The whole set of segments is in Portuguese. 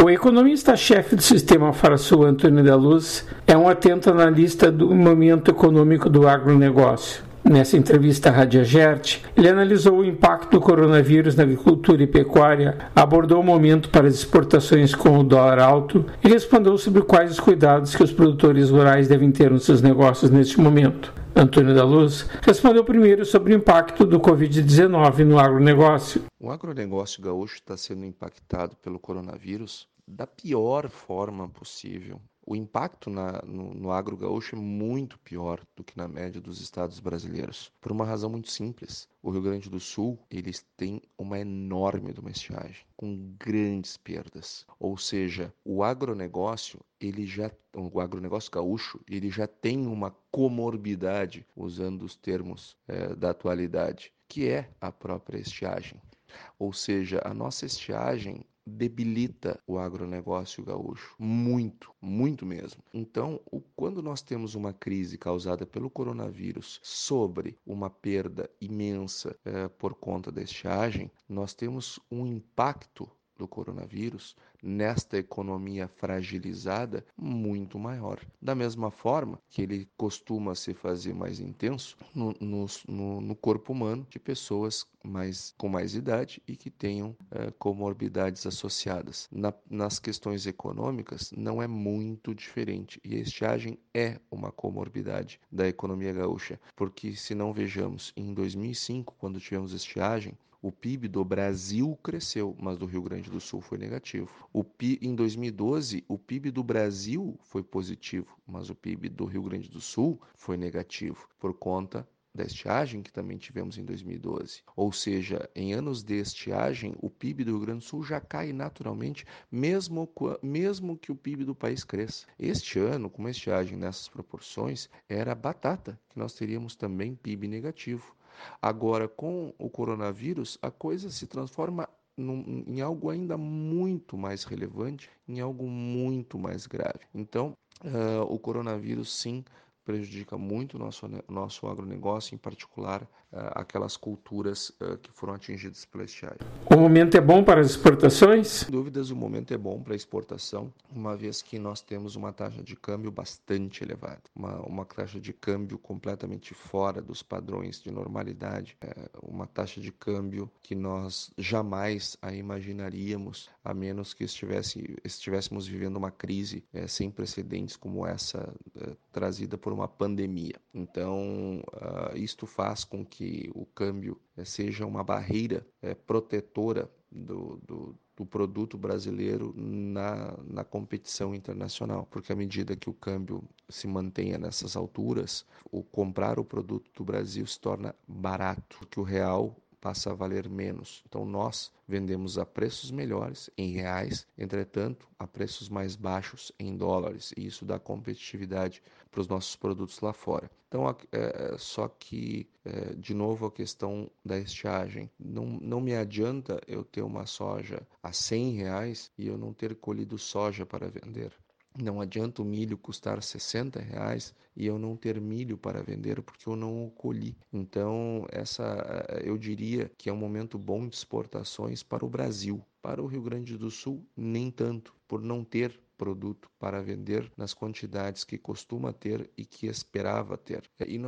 O economista-chefe do Sistema FaraSul, Antônio da Luz, é um atento analista do momento econômico do agronegócio. Nessa entrevista à Rádio Agerte, ele analisou o impacto do coronavírus na agricultura e pecuária, abordou o momento para as exportações com o dólar alto e respondeu sobre quais os cuidados que os produtores rurais devem ter nos seus negócios neste momento. Antônio da Luz respondeu primeiro sobre o impacto do Covid-19 no agronegócio. O agronegócio gaúcho está sendo impactado pelo coronavírus da pior forma possível. O impacto no agro gaúcho é muito pior do que na média dos estados brasileiros, por uma razão muito simples. O Rio Grande do Sul, eles têm uma enorme estiagem, com grandes perdas. Ou seja, o agronegócio gaúcho, ele já tem uma comorbidade, usando os termos da atualidade, que é a própria estiagem. Ou seja, a nossa estiagem debilita o agronegócio gaúcho, muito mesmo. Então, quando nós temos uma crise causada pelo coronavírus sobre uma perda imensa por conta da estiagem, nós temos um impacto do coronavírus nesta economia fragilizada muito maior. Da mesma forma que ele costuma se fazer mais intenso no corpo humano de pessoas com mais idade e que tenham comorbidades associadas. Nas questões econômicas não é muito diferente, e a estiagem é uma comorbidade da economia gaúcha, porque se não vejamos, em 2005, quando tivemos estiagem, o PIB do Brasil cresceu, mas do Rio Grande do Sul foi negativo. Em 2012, o PIB do Brasil foi positivo, mas o PIB do Rio Grande do Sul foi negativo, por conta da estiagem que também tivemos em 2012. Ou seja, em anos de estiagem, o PIB do Rio Grande do Sul já cai naturalmente, mesmo que o PIB do país cresça. Este ano, com uma estiagem nessas proporções, era batata, que nós teríamos também PIB negativo. Agora, com o coronavírus, a coisa se transforma em algo ainda muito mais relevante, em algo muito mais grave. Então, o coronavírus, sim, prejudica muito o nosso agronegócio, em particular aquelas culturas que foram atingidas pela estiagem. O momento é bom para as exportações? Sem dúvidas, o momento é bom para a exportação, uma vez que nós temos uma taxa de câmbio bastante elevada, uma taxa de câmbio completamente fora dos padrões de normalidade, uma taxa de câmbio que nós jamais a imaginaríamos, a menos que estivéssemos vivendo uma crise sem precedentes como essa trazida por uma pandemia. Então, isto faz com que o câmbio seja uma barreira protetora do produto brasileiro na competição internacional, porque à medida que o câmbio se mantenha nessas alturas, comprar o produto do Brasil se torna barato, porque o real passa a valer menos. Então nós vendemos a preços melhores em reais, entretanto a preços mais baixos em dólares, e isso dá competitividade para os nossos produtos lá fora. Então, só que, de novo, a questão da estiagem. Não me adianta eu ter uma soja a R$100 e eu não ter colhido soja para vender. Não adianta o milho custar R$60 e eu não ter milho para vender porque eu não o colhi. Então, eu diria que é um momento bom de exportações para o Brasil. Para o Rio Grande do Sul, nem tanto, por não ter produto para vender nas quantidades que costuma ter e que esperava ter.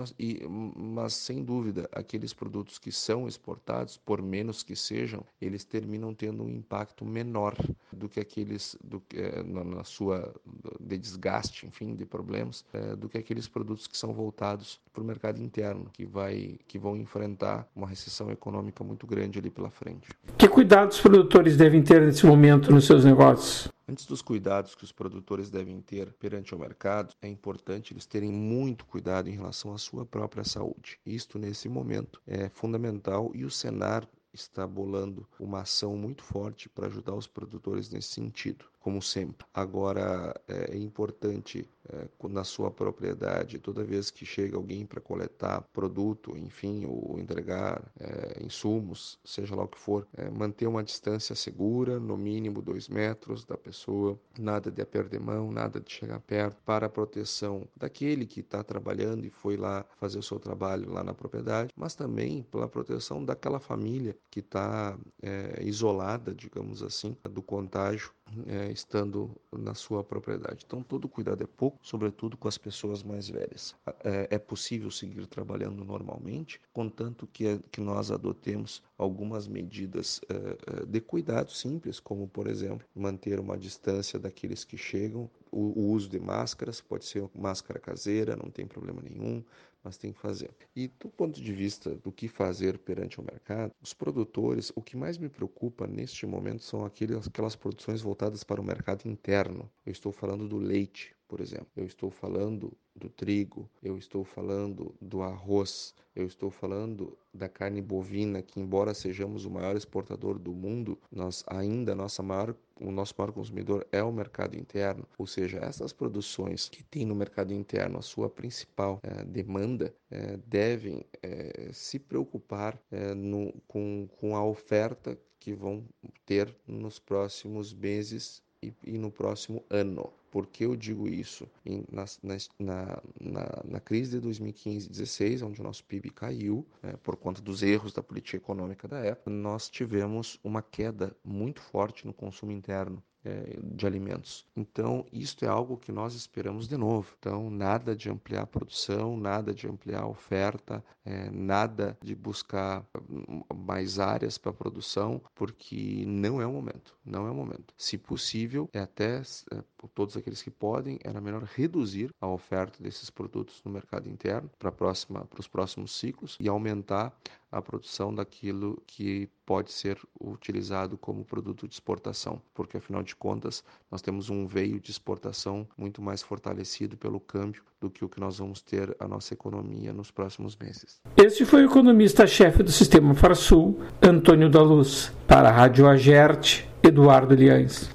Mas, sem dúvida, aqueles produtos que são exportados, por menos que sejam, eles terminam tendo um impacto menor do que aqueles na sua de desgaste, enfim, de problemas, do que aqueles produtos que são voltados para o mercado interno, que vão enfrentar uma recessão econômica muito grande ali pela frente. Que cuidados os produtores devem ter nesse momento nos seus negócios? Antes dos cuidados que os produtores devem ter perante o mercado, é importante eles terem muito cuidado em relação à sua própria saúde. Isto, nesse momento, é fundamental, e o Senar está bolando uma ação muito forte para ajudar os produtores nesse sentido, como sempre. Agora, é importante, na sua propriedade, toda vez que chega alguém para coletar produto, enfim, ou entregar insumos, seja lá o que for, manter uma distância segura, no mínimo 2 metros da pessoa, nada de aperto de mão, nada de chegar perto, para a proteção daquele que está trabalhando e foi lá fazer o seu trabalho lá na propriedade, mas também pela proteção daquela família que está isolada, digamos assim, do contágio estando na sua propriedade. Então, todo cuidado é pouco, sobretudo com as pessoas mais velhas. É possível seguir trabalhando normalmente, contanto que nós adotemos algumas medidas de cuidado simples, como, por exemplo, manter uma distância daqueles que chegam, o uso de máscaras, pode ser máscara caseira, não tem problema nenhum, mas tem que fazer. E do ponto de vista do que fazer perante o mercado, os produtores, o que mais me preocupa neste momento são aquelas produções voltadas para o mercado interno. Eu estou falando do leite, por exemplo. Eu estou falando do trigo, eu estou falando do arroz, eu estou falando da carne bovina, que embora sejamos o maior exportador do mundo, o nosso maior consumidor é o mercado interno, ou seja, essas produções que têm no mercado interno a sua principal demanda devem se preocupar com a oferta que vão ter nos próximos meses e no próximo ano. Por que eu digo isso? Na crise de 2015-16, onde o nosso PIB caiu, por conta dos erros da política econômica da época, nós tivemos uma queda muito forte no consumo interno de alimentos. Então, isto é algo que nós esperamos de novo. Então, nada de ampliar a produção, nada de ampliar a oferta, nada de buscar mais áreas para a produção, porque não é o momento. Não é o momento. Se possível, por todos aqueles que podem, era melhor reduzir a oferta desses produtos no mercado interno para os próximos ciclos e aumentar a produção daquilo que pode ser utilizado como produto de exportação, porque afinal de contas nós temos um veio de exportação muito mais fortalecido pelo câmbio do que o que nós vamos ter a nossa economia nos próximos meses. Este foi o economista-chefe do Sistema Farsul, Antônio da Luz. Para a Rádio Agerte, Eduardo Liães.